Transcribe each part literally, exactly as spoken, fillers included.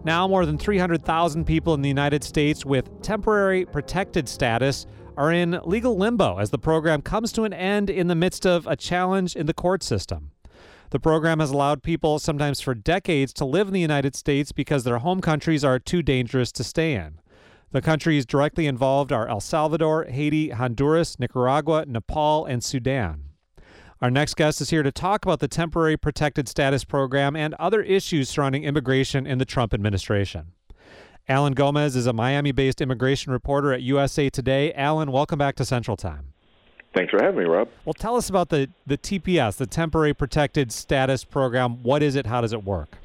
Now, more than three hundred thousand people in the United States with temporary protected status are in legal limbo as the program comes to an end in the midst of a challenge in the court system. The program has allowed people, sometimes for decades, to live in the United States because their home countries are too dangerous to stay in. The countries directly involved are El Salvador, Haiti, Honduras, Nicaragua, Nepal, and Sudan. Our next guest is here to talk about the Temporary Protected Status Program and other issues surrounding immigration in the Trump administration. Alan Gomez is a Miami-based immigration reporter at U S A Today. Alan, welcome back to Central Time. Thanks for having me, Rob. Well, tell us about the, the T P S, the Temporary Protected Status Program. What is it? How does it work?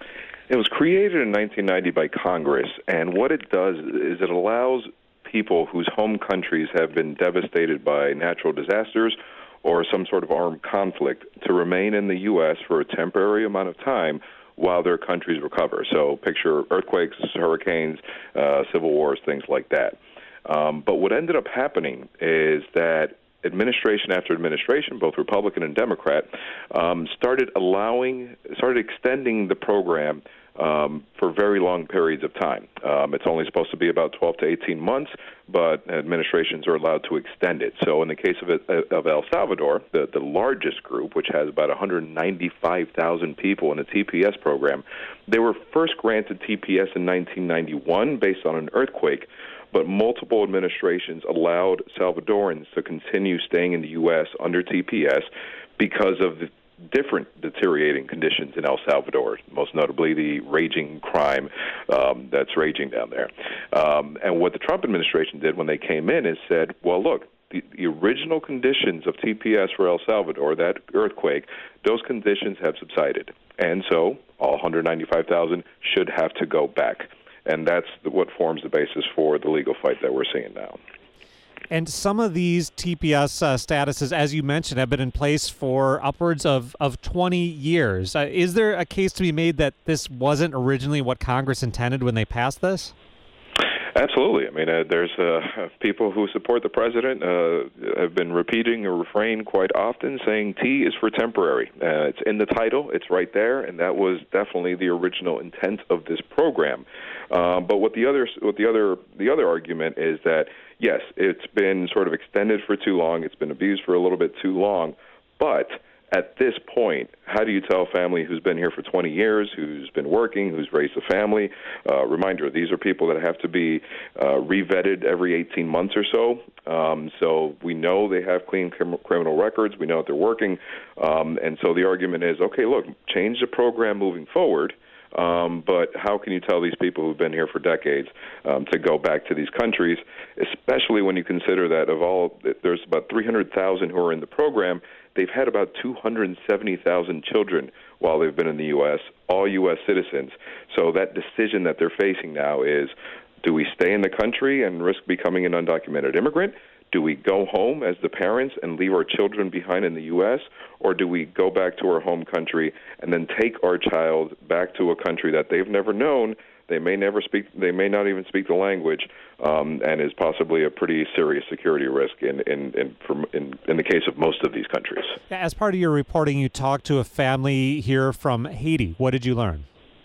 It was created in nineteen ninety by Congress, and what it does is it allows people whose home countries have been devastated by natural disasters or some sort of armed conflict to remain in the U S for a temporary amount of time while their countries recover. So picture earthquakes, hurricanes, uh, civil wars, things like that. Um, but what ended up happening is that administration after administration, both Republican and Democrat, um, started allowing, started extending the program um, for very long periods of time. Um, it's only supposed to be about twelve to eighteen months, but administrations are allowed to extend it. So in the case of, it, of El Salvador, the, the largest group, which has about one hundred ninety-five thousand people in the T P S program, they were first granted T P S in nineteen ninety-one based on an earthquake, but multiple administrations allowed Salvadorans to continue staying in the U S under T P S because of the different deteriorating conditions in El Salvador, most notably the raging crime um, that's raging down there. Um, and what the Trump administration did when they came in is said, well, look, the, the original conditions of T P S for El Salvador, that earthquake, those conditions have subsided. And so all one hundred ninety-five thousand should have to go back. And that's what forms the basis for the legal fight that we're seeing now. And some of these T P S uh, statuses, as you mentioned, have been in place for upwards of, of twenty years. Uh, is there a case to be made that this wasn't originally what Congress intended when they passed this? Absolutely. I mean, uh, there's uh, people who support the president uh, have been repeating a refrain quite often saying T is for temporary. Uh, it's in the title. It's right there, and that was definitely the original intent of this program. Um, but what the other, what the other, the other argument is that yes, it's been sort of extended for too long. It's been abused for a little bit too long, but at this point, how do you tell a family who's been here for twenty years, who's been working, who's raised a family? Uh, reminder, these are people that have to be uh, re-vetted every eighteen months or so. Um, so we know they have clean crim- criminal records. We know that they're working. Um, and so the argument is, okay, look, change the program moving forward. Um, but how can you tell these people who've been here for decades um, to go back to these countries, especially when you consider that of all, there's about three hundred thousand who are in the program. They've had about two hundred seventy thousand children while they've been in the U S, all U S citizens. So that decision that they're facing now is, do we stay in the country and risk becoming an undocumented immigrant? Do we go home as the parents and leave our children behind in the U S, or do we go back to our home country and then take our child back to a country that they've never known? They may never speak. They may not even speak the language, um, and is possibly a pretty serious security risk in in in, from, in in the case of most of these countries. As part of your reporting, you talked to a family here from Haiti. What did you learn?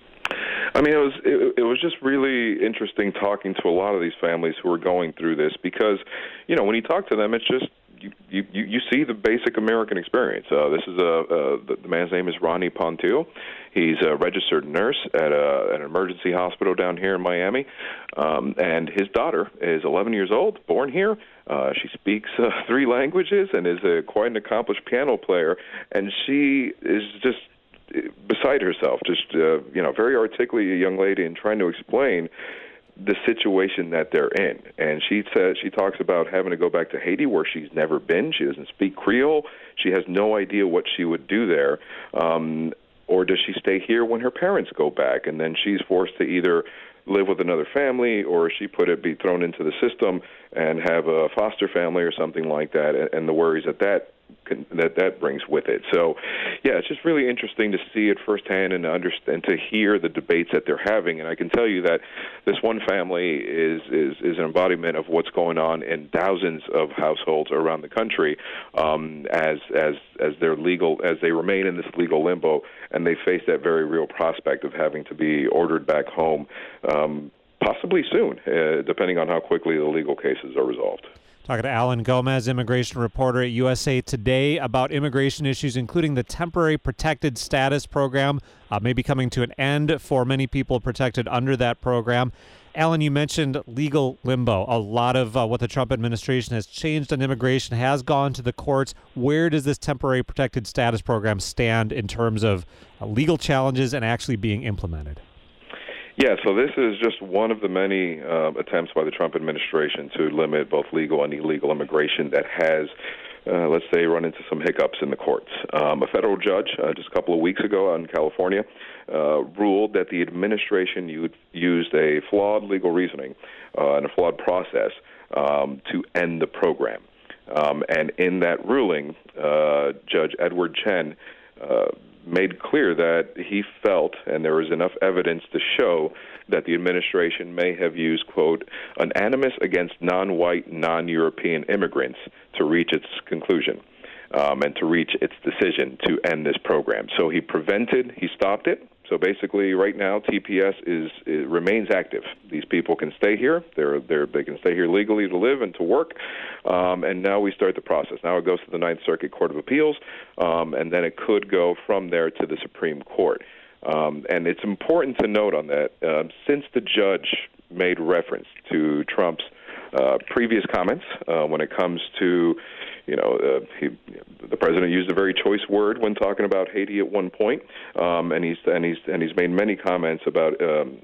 I mean, it was it, it was just really interesting talking to a lot of these families who are going through this because, you know, when you talk to them, it's just you you, you see the basic American experience. Uh, this is a uh, the, the man's name is Ronnie Pontil. He's a registered nurse at a, an emergency hospital down here in Miami, um, and his daughter is eleven years old, born here. Uh, she speaks uh, three languages and is a, quite an accomplished piano player, and she is just beside herself, just, uh, you know, very articulate a young lady and trying to explain the situation that they're in. And she says, she talks about having to go back to Haiti where she's never been. She doesn't speak Creole. She has no idea what she would do there. Um, or does she stay here when her parents go back? And then she's forced to either live with another family, or she put it be thrown into the system and have a foster family or something like that, and the worries that that that that brings with it. So, yeah, it's just really interesting to see it firsthand and to understand, to hear the debates that they're having. And I can tell you that this one family is is, is an embodiment of what's going on in thousands of households around the country um, as as as they're legal as they remain in this legal limbo, and they face that very real prospect of having to be ordered back home, um, possibly soon, uh, depending on how quickly the legal cases are resolved. Talking to Alan Gomez, immigration reporter at U S A Today, about immigration issues, including the temporary protected status program, uh, maybe coming to an end for many people protected under that program. Alan, you mentioned legal limbo. A lot of uh, what the Trump administration has changed on immigration has gone to the courts. Where does this temporary protected status program stand in terms of uh, legal challenges and actually being implemented? Yeah, so this is just one of the many uh, attempts by the Trump administration to limit both legal and illegal immigration that has, uh, let's say, run into some hiccups in the courts. Um, a federal judge uh, just a couple of weeks ago out in California uh, ruled that the administration used a flawed legal reasoning uh, and a flawed process um, to end the program. Um, and in that ruling, uh, Judge Edward Chen uh, made clear that he felt, and there was enough evidence to show, that the administration may have used, quote, an animus against non-white, non-European immigrants to reach its conclusion um, and to reach its decision to end this program. So he prevented, he stopped it. So basically, right now, T P S is, is remains active. These people can stay here. They're, they're, they can stay here legally to live and to work. Um, and now we start the process. Now it goes to the Ninth Circuit Court of Appeals, um, and then it could go from there to the Supreme Court. Um, and it's important to note on that, uh, since the judge made reference to Trump's uh, previous comments uh, when it comes to, you know, uh, he, the president used a very choice word when talking about Haiti at one point, um, and he's and he's and he's made many comments about um,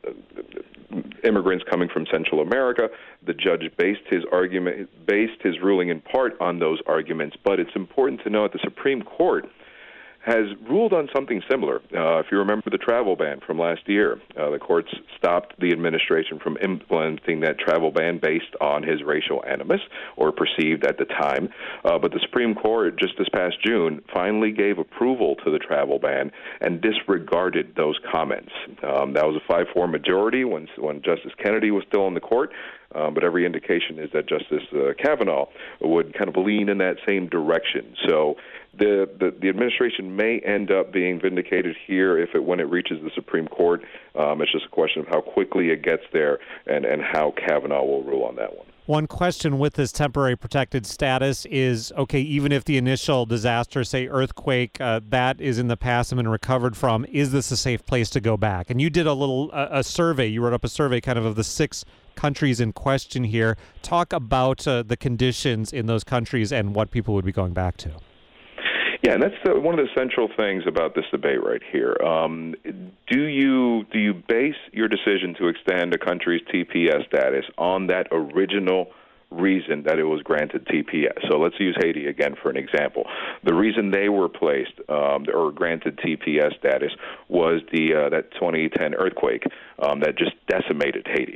immigrants coming from Central America. The judge based his argument, based his ruling in part on those arguments. But it's important to note the Supreme Court has ruled on something similar. Uh, if you remember the travel ban from last year, uh, the courts stopped the administration from implementing that travel ban based on his racial animus, or perceived at the time. Uh, but the Supreme Court, just this past June, finally gave approval to the travel ban and disregarded those comments. Um, that was a five four majority when, when Justice Kennedy was still on the court. Um, but every indication is that Justice uh, Kavanaugh would kind of lean in that same direction. So the, the the administration may end up being vindicated here if it when it reaches the Supreme Court. Um, it's just a question of how quickly it gets there and, and how Kavanaugh will rule on that one. One question with this temporary protected status is, okay, even if the initial disaster, say earthquake, uh, that is in the past and been recovered from, is this a safe place to go back? And you did a little uh, a survey. You wrote up a survey kind of of the six countries in question here. Talk about uh, the conditions in those countries and what people would be going back to. Yeah, and that's the, one of the central things about this debate right here. Um, do you do you base your decision to extend a country's T P S status on that original reason that it was granted T P S? So let's use Haiti again for an example. The reason they were placed um, or granted T P S status was the uh, that twenty ten earthquake um, that just decimated Haiti.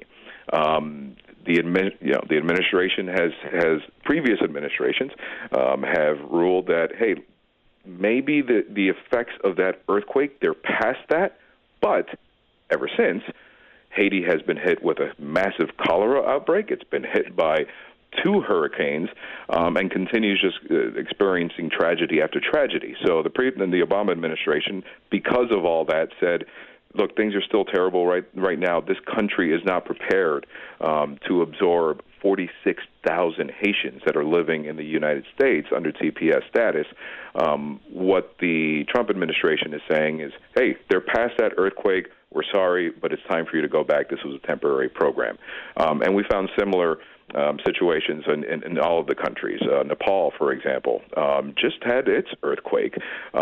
Um, the admin, you know, the administration has has previous administrations um, have ruled that, hey, maybe the, the effects of that earthquake, they're past that, but ever since, Haiti has been hit with a massive cholera outbreak. It's been hit by two hurricanes um, and continues just uh, experiencing tragedy after tragedy. So the, pre- the Obama administration, because of all that, said, look, things are still terrible right right now. This country is not prepared um, to absorb forty-six thousand Haitians that are living in the United States under T P S status. Um, what the Trump administration is saying is, hey, they're past that earthquake. We're sorry, but it's time for you to go back. This was a temporary program. Um, and we found similar Um, situations in, in, in all of the countries. Uh, Nepal, for example, um, just had its earthquake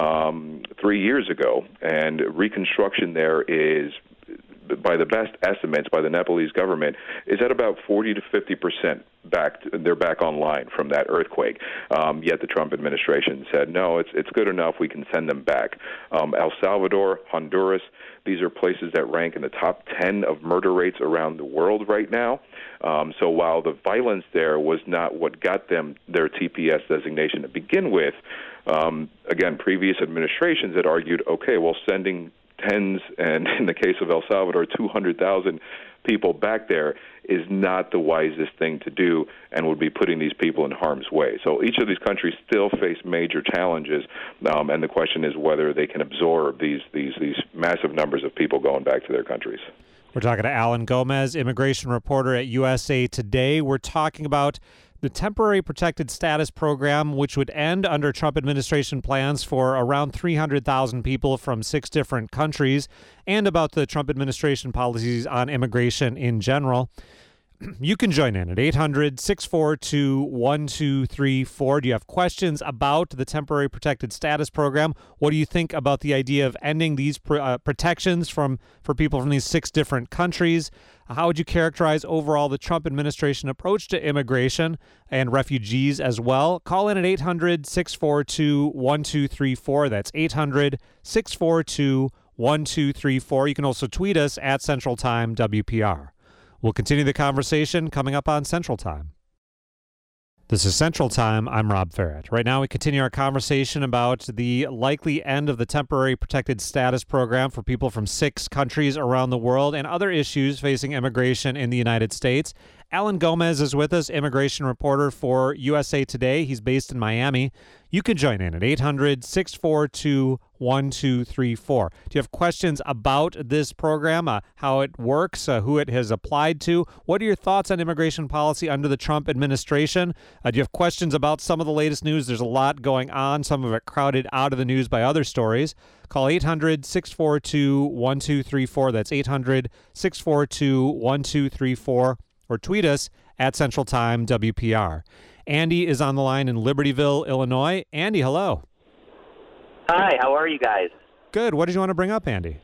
um, three years ago, and reconstruction there is, by the best estimates by the Nepalese government, is at about forty to fifty percent back they're back online from that earthquake. Um, yet the Trump administration said, no, it's it's good enough. We can send them back. Um, El Salvador, Honduras, these are places that rank in the top ten of murder rates around the world right now. Um, so while the violence there was not what got them their T P S designation to begin with, um, again, previous administrations had argued, okay, well, sending tens, and in the case of El Salvador, two hundred thousand people back there is not the wisest thing to do and would be putting these people in harm's way. So each of these countries still face major challenges, um, and the question is whether they can absorb these, these, these massive numbers of people going back to their countries. We're talking to Alan Gomez, immigration reporter at U S A Today. We're talking about the Temporary Protected Status Program, which would end under Trump administration plans for around three hundred thousand people from six different countries, and about the Trump administration policies on immigration in general. You can join in at eight hundred, six four two, one two three four. Do you have questions about the Temporary Protected Status Program? What do you think about the idea of ending these pr- uh, protections from for people from these six different countries? How would you characterize overall the Trump administration approach to immigration and refugees as well? Call in at eight hundred, six four two, one two three four. That's eight hundred, six four two, one two three four. You can also tweet us at Central Time W P R. We'll continue the conversation coming up on Central Time. This is Central Time. I'm Rob Farrett. Right now, we continue our conversation about the likely end of the Temporary Protected Status Program for people from six countries around the world and other issues facing immigration in the United States. Alan Gomez is with us, immigration reporter for U S A Today. He's based in Miami. You can join in at eight hundred, six four two, one two three four. Do you have questions about this program, uh, how it works, uh, who it has applied to? What are your thoughts on immigration policy under the Trump administration? Uh, do you have questions about some of the latest news? There's a lot going on, some of it crowded out of the news by other stories. Call eight hundred, six four two, one two three four. That's eight hundred, six four two, one two three four. Or tweet us at Central Time W P R. Andy is on the line in Libertyville, Illinois. Andy, hello. Hi, how are you guys? Good. What did you want to bring up, Andy?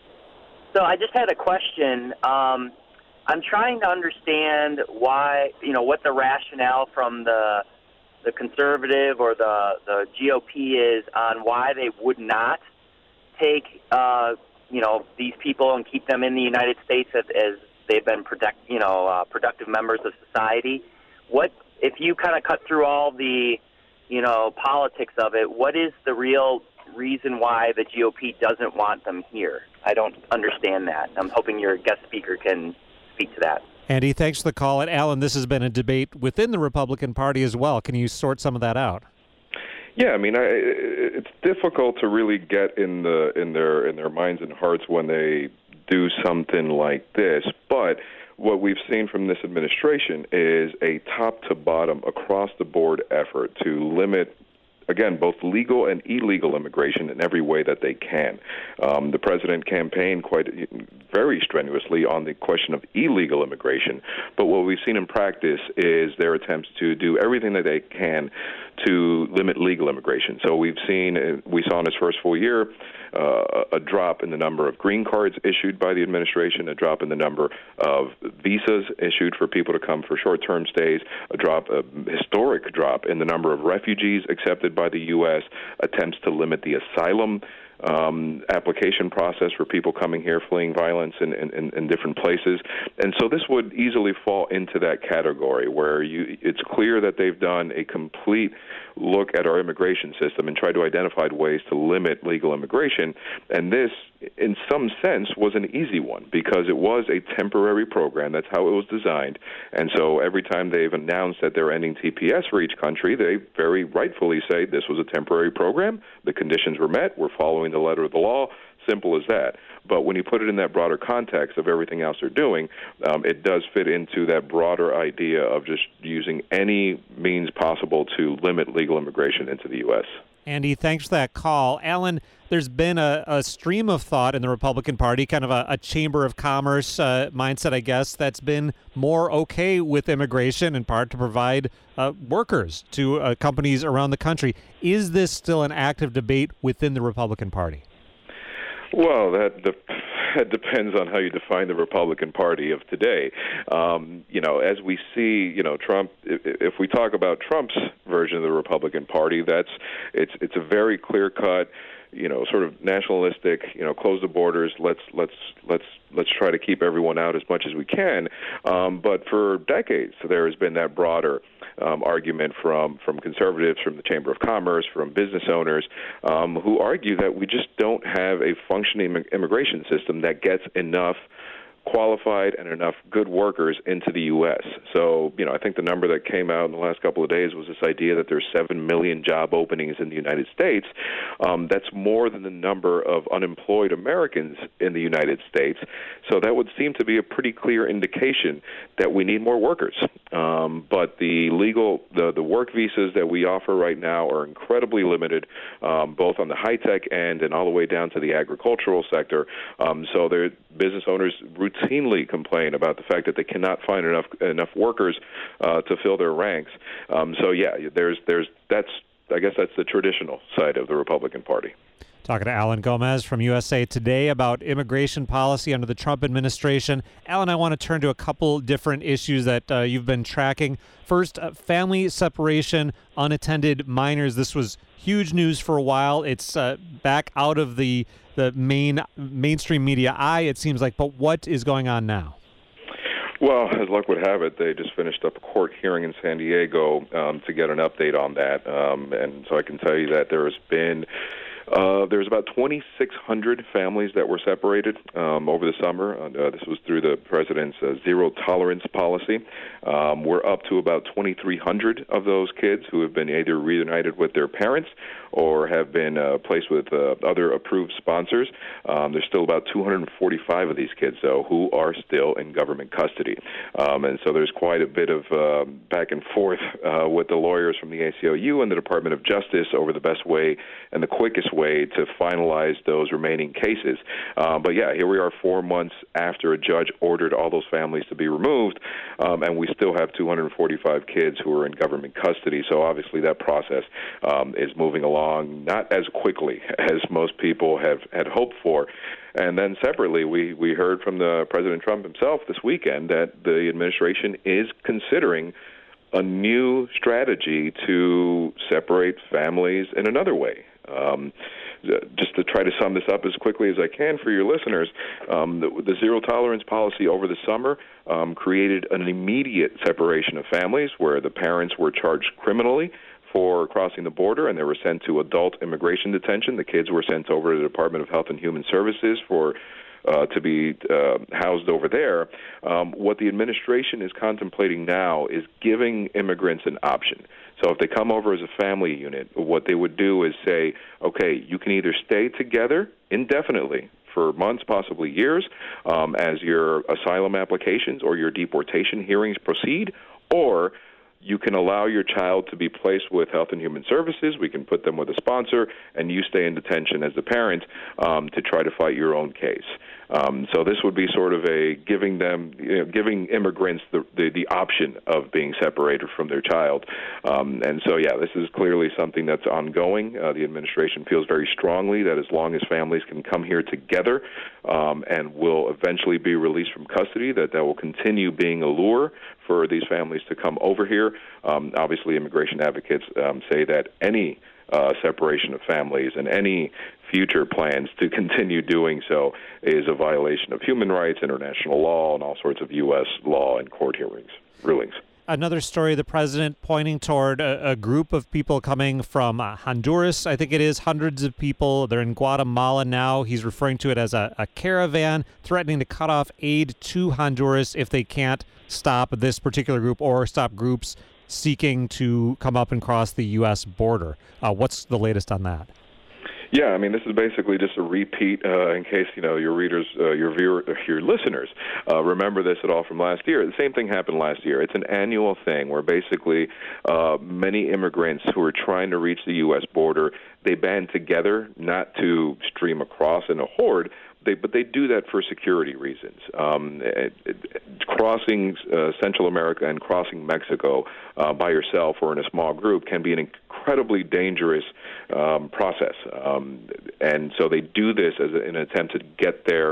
So I just had a question. Um, I'm trying to understand why, you know, what the rationale from the the conservative or the, the G O P is on why they would not take, uh, you know, these people and keep them in the United States as, as they've been product, you know, uh, productive members of society. What if you kind of cut through all the, you know, politics of it? What is the real reason why the G O P doesn't want them here? I don't understand that. I'm hoping your guest speaker can speak to that. Andy, thanks for the call. And Alan, this has been a debate within the Republican Party as well. Can you sort some of that out? Yeah, I mean, I, it's difficult to really get in the in their in their minds and hearts when they do something like this, but what we've seen from this administration is a top-to-bottom, across-the-board effort to limit, again, both legal and illegal immigration in every way that they can. Um, the president campaigned quite very strenuously on the question of illegal immigration, but what we've seen in practice is their attempts to do everything that they can to limit legal immigration. So we've seen, we saw in his first full year, uh, a drop in the number of green cards issued by the administration, a drop in the number of visas issued for people to come for short-term stays, a drop, a historic drop in the number of refugees accepted by the U S, attempts to limit the asylum um, application process for people coming here fleeing violence in, in, in different places. And so this would easily fall into that category where you, it's clear that they've done a complete look at our immigration system and tried to identify ways to limit legal immigration. And this, in some sense, was an easy one because it was a temporary program. That's how it was designed. And so every time they've announced that they're ending T P S for each country, they very rightfully say this was a temporary program. The conditions were met. We're following the letter of the law. Simple as that. But when you put it in that broader context of everything else they're doing, um, it does fit into that broader idea of just using any means possible to limit legal immigration into the U S. Andy, thanks for that call. Alan, there's been a, a stream of thought in the Republican Party, kind of a, a chamber of commerce uh, mindset, I guess, that's been more okay with immigration, in part to provide uh, workers to uh, companies around the country. Is this still an active debate within the Republican Party? Well, that the, it depends on how you define the Republican Party of today. Um, you know, as we see, you know, Trump. If, if we talk about Trump's version of the Republican Party, that's it's it's a very clear-cut, you know, sort of nationalistic, you know, close the borders. Let's let's let's let's try to keep everyone out as much as we can. Um, but for decades, there has been that broader um, argument from from conservatives, from the Chamber of Commerce, from business owners, um, who argue that we just don't have a functioning immigration system that gets enough qualified and enough good workers into the U S. So, you know, I think the number that came out in the last couple of days was this idea that there's seven million job openings in the United States. Um, that's more than the number of unemployed Americans in the United States. So that would seem to be a pretty clear indication that we need more workers. Um, but the legal, the, the work visas that we offer right now are incredibly limited, um, both on the high-tech end and all the way down to the agricultural sector. Um, so their business owners routinely complain about the fact that they cannot find enough enough workers uh, to fill their ranks. Um, so yeah, there's there's that's I guess that's the traditional side of the Republican Party. Talking to Alan Gomez from U S A Today about immigration policy under the Trump administration. Alan, I want to turn to a couple different issues that uh, you've been tracking. First, uh, family separation, unattended minors. This was huge news for a while. It's uh, back out of the the main mainstream media eye, it seems like. But what is going on now? Well, as luck would have it, they just finished up a court hearing in San Diego um, to get an update on that. Um, and so I can tell you that there has been Uh, there's about twenty-six hundred families that were separated um, over the summer. Uh, this was through the president's uh, zero-tolerance policy. Um, we're up to about twenty-three hundred of those kids who have been either reunited with their parents or have been uh, placed with uh, other approved sponsors. Um, there's still about two hundred forty-five of these kids, though, who are still in government custody. Um, and so there's quite a bit of uh, back and forth uh, with the lawyers from the A C L U and the Department of Justice over the best way and the quickest way to finalize those remaining cases. Uh, but yeah, here we are four months after a judge ordered all those families to be removed, um, and we still have two hundred forty-five kids who are in government custody. So obviously that process um, is moving along not as quickly as most people have had hoped for. And then separately, we, we heard from the President Trump himself this weekend that the administration is considering a new strategy to separate families in another way. Um, just to try to sum this up as quickly as I can for your listeners, um, the, the zero-tolerance policy over the summer um, created an immediate separation of families where the parents were charged criminally for crossing the border, and they were sent to adult immigration detention. The kids were sent over to the Department of Health and Human Services for Uh, to be uh, housed over there. Um, what the administration is contemplating now is giving immigrants an option. So if they come over as a family unit, what they would do is say, okay, you can either stay together indefinitely for months, possibly years, um, as your asylum applications or your deportation hearings proceed, or you can allow your child to be placed with Health and Human Services. We can put them with a sponsor, and you stay in detention as the parent um, to try to fight your own case. Um, so this would be sort of a giving them, you know, giving immigrants the, the, the option of being separated from their child. Um, and so, yeah, this is clearly something that's ongoing. Uh, the administration feels very strongly that as long as families can come here together um, and will eventually be released from custody, that that will continue being a lure for these families to come over here. Um, obviously, immigration advocates um, say that any uh, separation of families and any future plans to continue doing so is a violation of human rights, international law, and all sorts of U S law and court hearings, rulings. Another story, the president pointing toward a, a group of people coming from uh, Honduras, I think it is, hundreds of people. They're in Guatemala now. He's referring to it as a, a caravan, threatening to cut off aid to Honduras if they can't stop this particular group or stop groups seeking to come up and cross the U S border. Uh, what's the latest on that? Yeah, I mean, this is basically just a repeat uh, in case, you know, your readers, uh, your viewer, your listeners uh, remember this at all from last year. The same thing happened last year. It's an annual thing where basically uh, many immigrants who are trying to reach the U S border, they band together not to stream across in a horde, They, but they do that for security reasons. Um, it, it, crossing uh, Central America and crossing Mexico uh, by yourself or in a small group can be an incredibly dangerous um, process. Um, and so they do this as an attempt to get there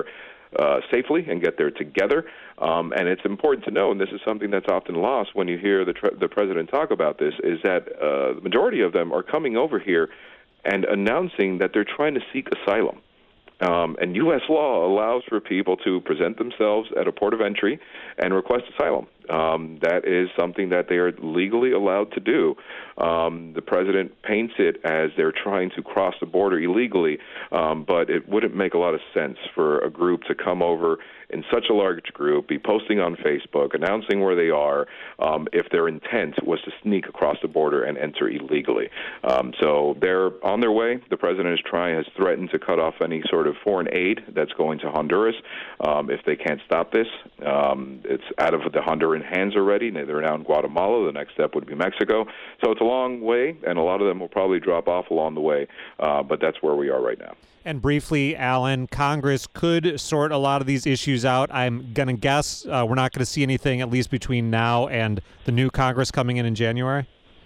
uh, safely and get there together. Um, and it's important to know, and this is something that's often lost when you hear the, tre- the president talk about this, is that uh, the majority of them are coming over here and announcing that they're trying to seek asylum. Um, and U S law allows for people to present themselves at a port of entry and request asylum. Um, that is something that they are legally allowed to do. Um, the president paints it as they're trying to cross the border illegally, um, but it wouldn't make a lot of sense for a group to come over in such a large group, be posting on Facebook, announcing where they are, um, if their intent was to sneak across the border and enter illegally. Um, so they're on their way. The president is trying, has threatened to cut off any sort of foreign aid that's going to Honduras um, if they can't stop this. Um, it's out of the Honduran hands already. They're now in Guatemala. The next step would be Mexico. So it's a long way, and a lot of them will probably drop off along the way, uh, but that's where we are right now. And briefly, Alan, Congress could sort a lot of these issues out. I'm going to guess uh, we're not going to see anything, at least between now and the new Congress coming in in January?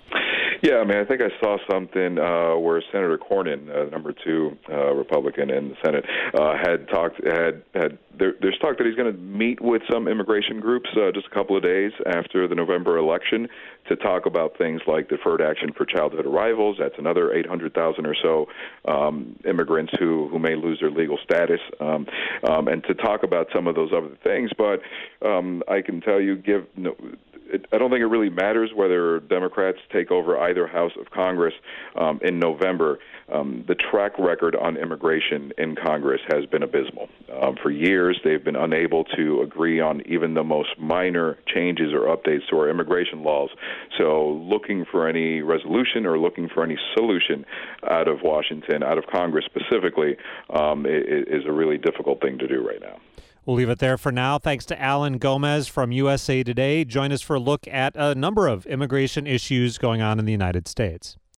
Yeah, I mean, I think I saw something uh, where Senator Cornyn, uh, number two uh, Republican in the Senate, uh, had talked, had, had there, there's talk that he's going to meet with some immigration groups uh, just a couple of days after the November election to talk about things like deferred action for childhood arrivals. That's another eight hundred thousand or so um, immigrants who, who may lose their legal status, um, um, and to talk about some of those other things. But um, I can tell you, give no, it, I don't think it really matters whether Democrats take over either house of Congress um, in November. Um, the track record on immigration in Congress has been abysmal. Um, for years, they've been unable to agree on even the most minor changes or updates to our immigration laws. So looking for any resolution or looking for any solution out of Washington, out of Congress specifically, um, is a really difficult thing to do right now. We'll leave it there for now. Thanks to Alan Gomez from U S A Today. Join us for a look at a number of immigration issues going on in the United States.